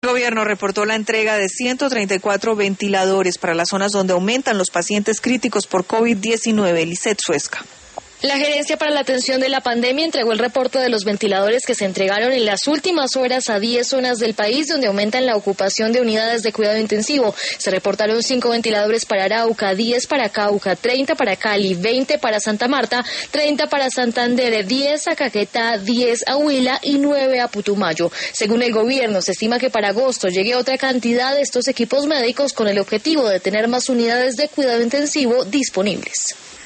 El gobierno reportó la entrega de 134 ventiladores para las zonas donde aumentan los pacientes críticos por COVID-19. Lisset Suesca. La Gerencia para la Atención de la Pandemia entregó el reporte de los ventiladores que se entregaron en las últimas horas a 10 zonas del país donde aumentan la ocupación de unidades de cuidado intensivo. Se reportaron 5 ventiladores para Arauca, 10 para Cauca, 30 para Cali, 20 para Santa Marta, 30 para Santander, 10 a Caquetá, 10 a Huila y 9 a Putumayo. Según el gobierno, se estima que para agosto llegue otra cantidad de estos equipos médicos con el objetivo de tener más unidades de cuidado intensivo disponibles.